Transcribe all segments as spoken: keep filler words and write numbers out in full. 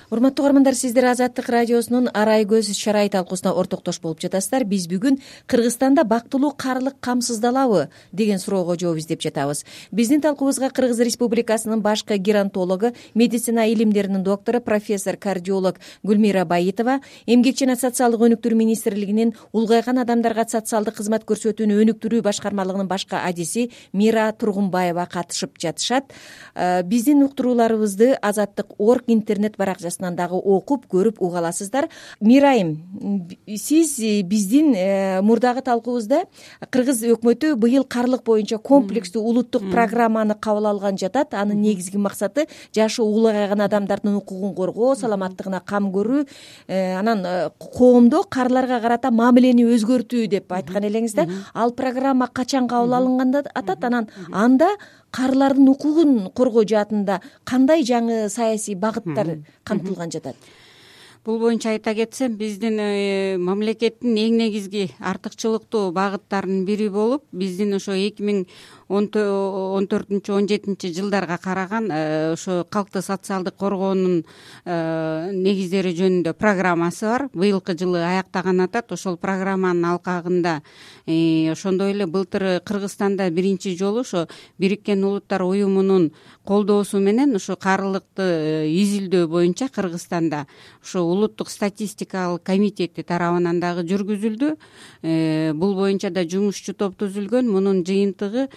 Урматтуу угармандар, сиздер Азаттык радиосунун Арай көз чарай талкуусуна ортоктош болуп жатасыздар. Биз бүгүн Кыргызстанда бактылуу карлык камсыздалабы деген суроого жооп издеп жатабыз. Биздин талкуубузга Кыргыз Республикасынын башкы геронтологу, медицина илимдеринин доктору, профессор, кардиолог Гүлмира Байитова, Эмгек жана социалдык өнүктүрүү министрлигинин улгайган адамдарга социалдык кызмат көрсөтүүнү өнүктүрүү башкармалыгынын башкы адиси Мира Тургунбаева катышып жатышат. Биздин уктурууларыбызды Азаттык орг интернет баракчасы дагы окуп, көрүп уга аласыздар. Мирайым, сиз биздин мурдагы талкуубузда Кыргыз өкмөтү быйыл карлык боюнча комплекстүү улуттук программаны кабыл алган жатат. Анын негизги максаты жашы улгайган адамдардын укугун коргоо, саламаттыгына кам көрүү, анан коомдо карларга карата мамилени өзгөртүү деп айткан элеңиз да. Ал программа качан кабыл алынганда атат, анан анда карлардын укугун коргоо жаатында кандай жаңы саясий багыттар камтылган жатат? Бул боюнча айта кетсем, биздин мамлекеттин эң негизги артыкчылыктуу багыттарынын бири болуп, биздин ошо эки миң он төртүнчү он жетинчи жылдарга караган ошо калкты социалдык коргоонун негиздери жөнүндө программасы бар. Быйылкы жылы аяктаган атат. Ошол программанын алкагында ошондой эле былтыр Кыргызстанда биринчи жолу ошо Бириккен Улуттар уюмунун колдоосу менен ошо карлыкты изилдөө боюнча Кыргызстанда ошо улуттук статистикалык комитети тарабынан дагы жүргүзүлдү. Бул боюнча да жумушчу топ түзүлгөн. Мунун жыйынтыгы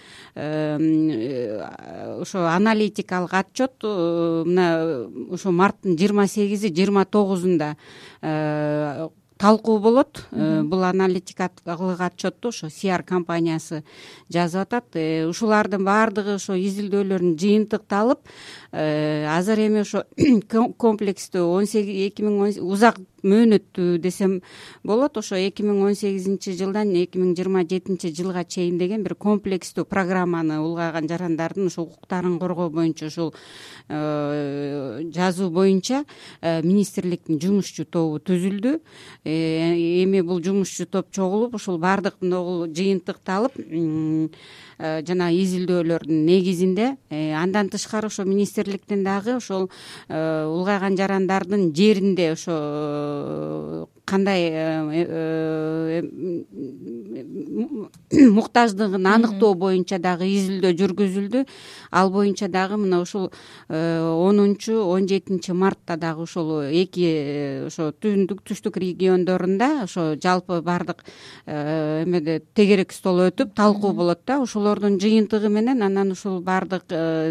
ошо аналитикалык отчет мына ошо марттын жыйырма сегизи жыйырма тогузунда талкуу болот. Бул аналитикалык отчетту ошо Сиар компаниясы жазып атат. Ушулардын баардыгы ошо изилдөөлөрүн жыйынтыкталып, азыр эми ошо комплекстүү эки миң узак мөөнөттүү десем болот. Ошо эки миң он сегизинчи жылдан эки миң жыйырма жетинчи жылга чейин деген бир комплекстүү программаны улгайган жарандардын ошо укуктарын коргоо боюнча ушул жазуу боюнча министрликтин жумушчу тобу түзүлдү. Эми бул жумушчу топ чогулуп, ушул баардык жыйынтыкталып, жана изилдөөлөрдүн негизинде андан тышкары ошо министрликтен дагы ошол улгайган жарандардын жеринде ошо кандай муктаждыгын аныктоо боюнча дагы изилдөө жүргүзүлдү. Ал боюнча дагы мына ушул онунчу он жетинчи мартта дагы ушул эки ошо түндүк түштүк региондорунда ошо жалпы баардык эмеде тегерек стол өтүп талкуу болот да. Ошолордун жыйынтыгы менен анан ушул баардык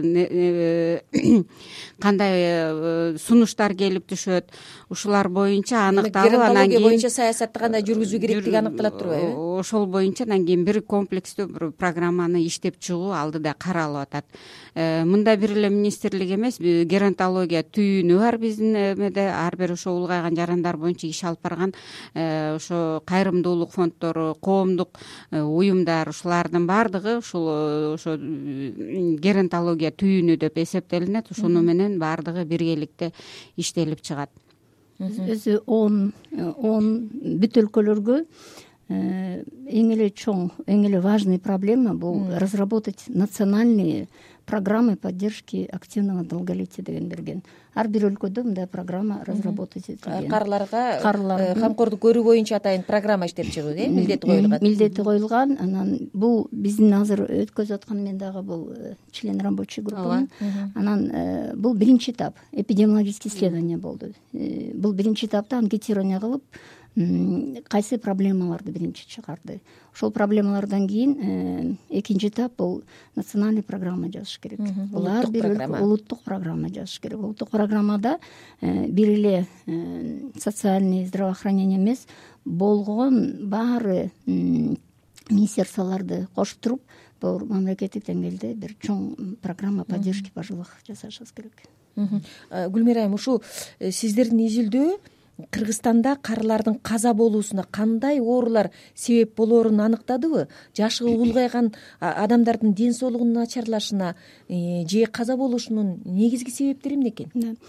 кандай сунуштар келип түшөт, ушулар боюнча аныкталып, анан кийин боюнча саясатты кандай жүргүзүү керектиги аныкталат турбайбы? Ошол боюнча анан кийин бир комплекстүү бир программаны иштеп чыгуу алдыда каралып атат. Мында бир эле министрлик эмес, геронтология түйүнү бар биздин эмеде. Ар бир ошо улгайган жарандар боюнча иш алып барган ошо кайрымдуулук фонддору, коомдук уюмдар, ушулардын баардыгы ушул ошо геронтология түйүнү деп эсептелинет. Ушуну менен баардыгы биргеликте иштелип чыгат. Өзү он бүт өлкөлөргө эң эле чоң, эң эле важный проблема бул разработать национальные программы поддержки активного долголетия деген берген. Ар бир өлкөдө мындай программа разработать этилген. Карларга камкордук көрүү боюнча атайын программа иштеп чыгуу, э, милдети коюлган. Милдети коюлган. Анан бул биздин азыр өткөзүп аткан, мен дагы бул член рабочий группанын. Анан бул биринчи этап эпидемиологический исследование болду. Бул биринчи этапта анкетирование кылып, кайсы проблемаларды биринчи чыгарды. Ошол проблемалардан кийин экинчи этап бул национальный программа жазыш керек. Бул ар бир улуттук программа жазыш керек. Улуттук программада бир эле социальный здравоохранение эмес, болгон баары министерстволорду кошуп туруп, бул мамлекеттик деңгээлде бир чоң программа поддержки пожилых жасашыбыз керек. Гүлмира айым, ушул сиздердин изилдөө Кыргызстанда карлардын каза болуусуна кандай оорулар себеп болоорун аныктадыбы? Жашы улгайган адамдардын ден соолугунун начарлашына же каза болушунун негизги себептери эмне экен?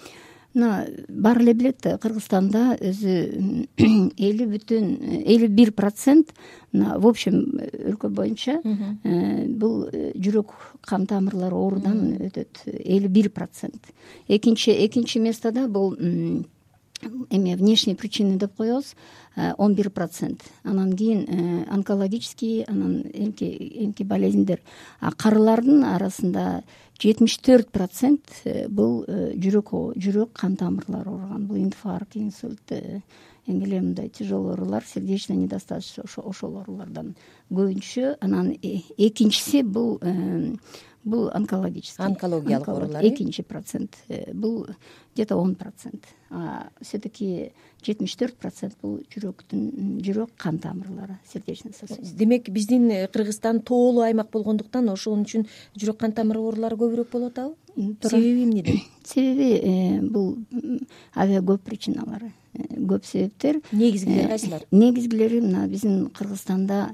мына баары эле билет да, Кыргызстанда өзү элүү бүтүн элүү бир процент мына в общем өлкө боюнча бул жүрөк кан тамырлары оорудан өтөт, элүү бир процент. Экинчи экинчи местода бул эме внешние причины деп коебуз, он бир процент. Анан кийин онкологический, анан эмки эмки болезньдер. А карылардын арасында жетимиш төрт процент бул жүрөк жүрөк кан тамырлары ооруган. Бул инфаркт, инсульт, эми эле мындай тяжелый оорулар, сердечная недостаточность, ошол оорулардан көбүнчү. Анан экинчиси бул бул онкологический, онкологиялык оорулар. Экинчи процент бул где-то он процент. А все-таки жетимиш төрт процент бул жүрөктүн жүрөк кан тамырлары, сердечный сосуд. Демек биздин Кыргызстан тоолуу аймак болгондуктан ошон үчүн жүрөк кан тамыр оорулары көбүрөөк болуп атабы? Себеби эмнеде? Себеби бул аябай көп причиналары, көп себептер. Негизгилери кайсылар? Негизгилери мына биздин Кыргызстанда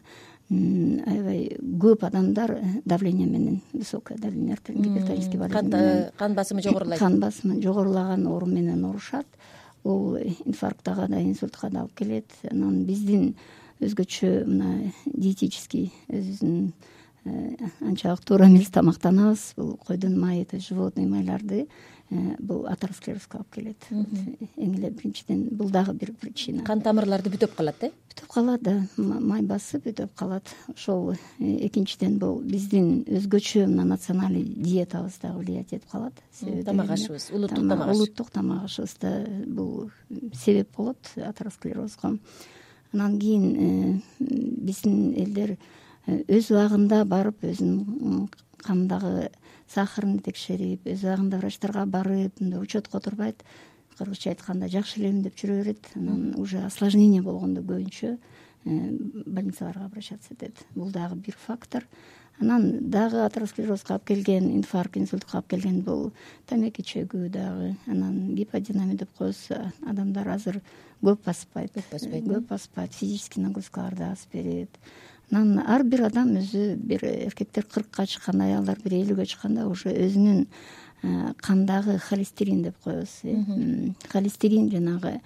аябай көп адамдар давление менен, высокое давление, артериальный гипертонический болезнь, кан басымы жогорулайт. Кан басымы жогорулаган оору менен оорушат. Бул инфаркттага да, инсультка да алып келет. Анан биздин өзгөчө мына диетический өзүбүздүн анчалык туура эмес тамактанабыз. Бул койдун майы, то есть животный майларды бул атеросклерозго алып келет. Эң эле биринчиден бул дагы бир причина. Кан тамырларды бүтөп калат, э? Бүтөп калат да, май басып бүтөп калат. Ошол экинчиден бул биздин өзгөчө мына национальный диетабыз дагы влиять этип калат. Тамак ашыбыз, улуттук тамак аш. Улуттук тамак ашыбызда бул себеп болот атеросклерозго. Анан кийин биздин элдер өз убагында барып, өзүнүн кандагы сахарын текшерип, өз убагында врачтарга барып, мындай учетко турбайт. Кыргызча айтканда жакшы элем деп жүрө берет. Анан уже осложнение болгондо көбүнчө больницаларга обращаться этет. Бул дагы бир фактор. Анан дагы атеросклерозго алып келген, инфаркт, инсультка алып келген бул тамеки чөгүү дагы. Анан гиподинамия деп коебуз. Адамдар азыр көп баспайт, көп баспайт, физический нагрузкаларды аз берет. Анан ар бир адам өзү, бир эркектер кыркка чыкканда, аялдар бир элүүгө чыкканда уже өзүнүн кандагы холестерин деп коебуз. Холестерин жанагы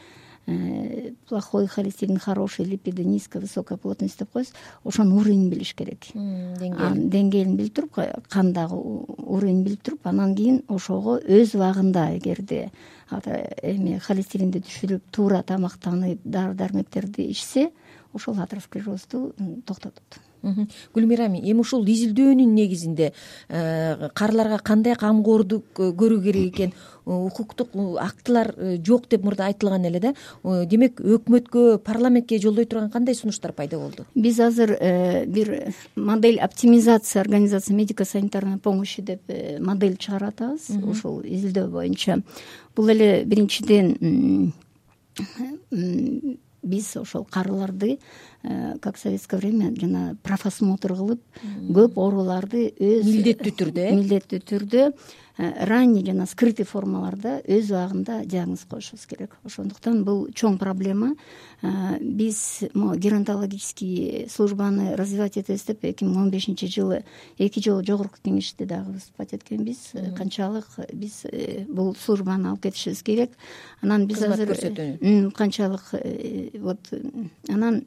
плохой холестерин, хороший липиды, низкая, высокая плотность деп коебуз. Ошонун уровенин билиш керек. Деңгээлин билип туруп, кандагы уровенин билип туруп, анан кийин ошого өз убагында эгерде эми холестеринди түшүрүп, туура тамактанып, дары дармектерди ичсе, ошол атеросклерозду токтотот. Гүлмира айым, эми ушул изилдөөнүн негизинде карыларга кандай камкордук көрүү керек экен, укуктук актылар жок деп мурда айтылган эле да. Демек өкмөткө, парламентке жолдой турган кандай сунуштар пайда болду? Биз азыр бир модель оптимизация организации медико-санитарной помощи деп модель чыгарып атабыз. Ушул изилдөө боюнча бул эле биринчиден биз ошол карыларды, как в советское время, жана профосмотр кылып, көп ооруларды өз милдеттүү түрдө, милдеттүү түрдө ранний жана скрытый формаларда өз убагында диагноз коюшубуз керек. Ошондуктан бул чоң проблема. Биз геронтологический службаны развивать этебиз деп эки миң он бешинчи жылы эки жолу жогорку кеңеште дагы выступать эткенбиз. Канчалык биз бул службаны алып кетишибиз керек. Анан биз азыр канчалык вот анан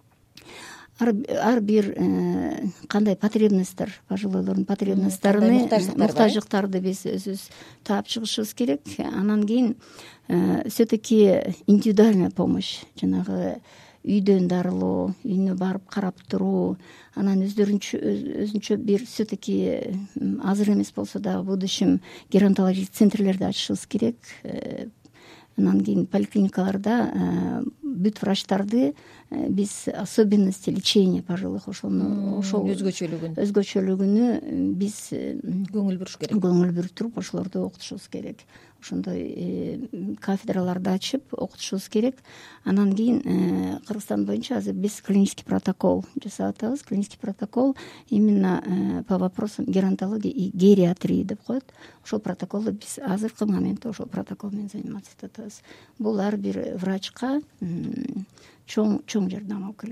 ар бир кандай потребностьтар, пожилойлордун потребностьтарын, муктаждыктарды биз өзүбүз таап чыгышыбыз керек. Анан кийин все-таки индивидуальная помощь, жанагы үйдөн дарылоо, үйүнө барып карап туруу, анан өздөрүнчө өзүнчө бир все-таки азыр эмес болсо дагы в будущем геронтологический центрлерди ачышыбыз керек. Анан кийин поликлиникаларда бүт врачтарды биз особенности лечения пожилых ошону ошол өзгөчөлүгүн өзгөчөлүгүнө биз көңүл буруш керек. Көңүл буруп туруп ошолорду окутушубуз керек. Ошондой кафедраларды ачып окутушубуз керек. Анан кийин Кыргызстан боюнча азыр биз клинический протокол жасап атабыз. Клинический протокол именно по вопросам геронтологии и гериатрии деп коет. Ошол протоколду биз азыркы моментте ошол протокол менен заниматься этип атабыз. Бул ар бир врачка чоң чоң жардам алып келет.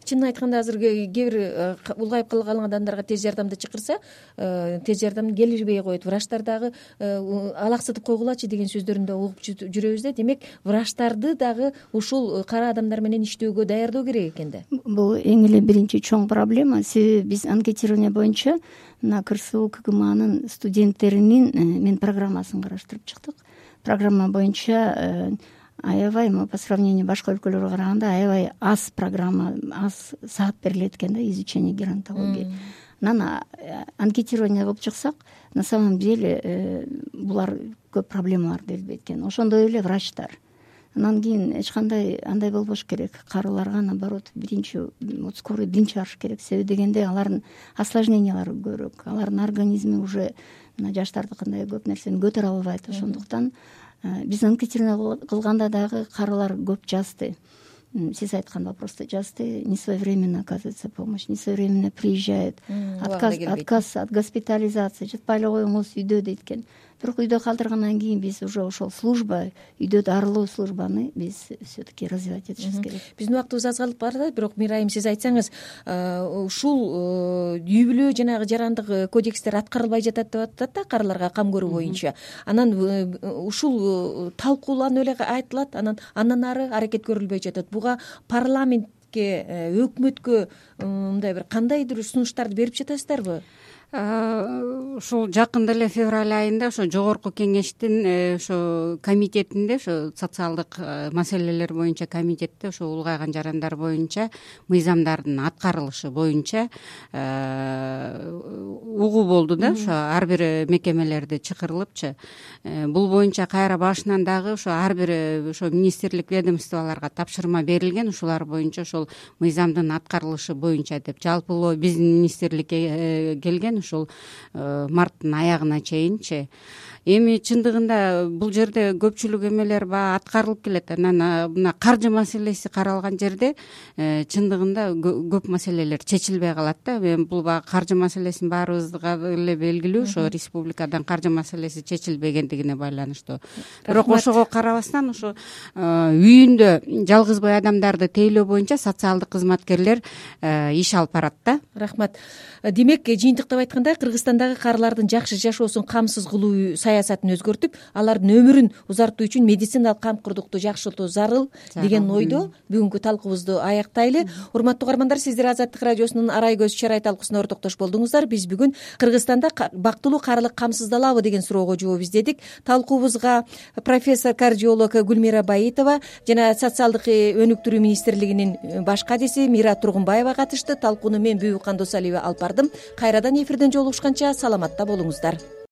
чынын айтканда азыр кээ бир улгайып калган адамдарга тез жардамды чакырса тез жардам келбей коет. Врачтар дагы алаксытып койгулачы деген сөздөрүн да угуп жүрөбүз да. Демек врачтарды дагы ушул кара адамдар менен иштөөгө даярдоо керек экен да. Бул эң эле биринчи чоң проблема. Себеби биз анкетирование боюнча мына КырСУ КГМАнын студенттеринин мен программасын караштырып чыктык. Программа боюнча аябай по сравнению башка өлкөлөргө караганда аябай аз программа, аз саат берилет экен да, изучение геронтологии. Анан анкетирование кылып чыксак, на самом деле булар көп проблемалар бербейт экен. Ошондой эле врачтар. Анан кийин эч кандай андай болбош керек. Карыларга наоборот биринчи скорый биринчи барыш керек. Себеби дегенде алардын осложнениялары көбүрөөк. Алардын организми уже мына жаштардыкындай көп нерсени көтөрө албайт. Ошондуктан биз анкетирование кылганда дагы карылар көп жазды. Сиз айткан вопросто жазды. Несвоевременно оказывается помощь, несвоевременно приезжает. Отказ, отказ от госпитализации. Жатпай эле коюңуз үйдө дейт экен. Бирок үйдө калтыргандан кийин биз уже ошол служба, үйдө дарылоо службаны биз все-таки развивать этишибиз керек. Биздин убактыбыз аз калып барат, бирок Мирайым, сиз айтсаңыз, ушул үй бүлө жанагы жарандык кодекстер аткарылбай жатат деп атат да, карыларга кам көрүү боюнча. Анан ушул талкууланып эле айтылат, анан андан ары аракет көрүлбөй жатат. Буга парламентке, өкмөткө мындай бир кандайдыр сунуштарды берип жатасыздарбы? Ушул жакында эле февраль айында ошо жогорку кеңештин ошо комитетинде, ошо социалдык маселелер боюнча комитетте ошо улгайган жарандар боюнча мыйзамдардын аткарылышы боюнча угуу болду да. Ошо ар бир мекемелерде чакырылыпчы. Бул боюнча кайра башынан дагы ошо ар бир ошо министрлик, ведомстволорго тапшырма берилген. Ушулар боюнча ошол мыйзамдын аткарылышы боюнча деп жалпылоо биздин министрликке келген. Ушул марттын аягына чейинчи. Эми чындыгында бул жерде көпчүлүк эмелер баягы аткарылып келет. Анан мына каржы маселеси каралган жерде чындыгында көп маселелер чечилбей калат да. Эми бул баягы каржы маселесин баарыбызга эле белгилүү, ошо республикадан каржы маселеси чечилбегендигине байланыштуу. Бирок ошого карабастан ошо үйүндө жалгызбай адамдарды тейлөө боюнча социалдык кызматкерлер иш алып барат да. Рахмат. Демек, жыйынтыктап айтканда, Кыргызстандагы карылардын жакшы жашоосун камсыз кылуу саясатын өзгөртүп, алардын өмүрүн узартуу үчүн медициналык камкордукту жакшыртуу зарыл деген ойдо бүгүнкү талкуубузду аяктайлы. Урматтуу угармандар, сиздер Азаттык радиосунун Арай көз чарай талкуусуна ортоктош болдуңуздар. Биз бүгүн Кыргызстанда бактылуу карылык камсыздалабы деген суроого жооп издедик. Талкуубузга профессор кардиолог Гүлмира Баитова жана социалдык өнүктүрүү министрлигинин баш кадиси Мира Тургунбаева катышты. Талкууну мен Бүбүк Кандосалиева алып бардым. Кайрадан эфирден жолугушканча саламатта болуңуздар.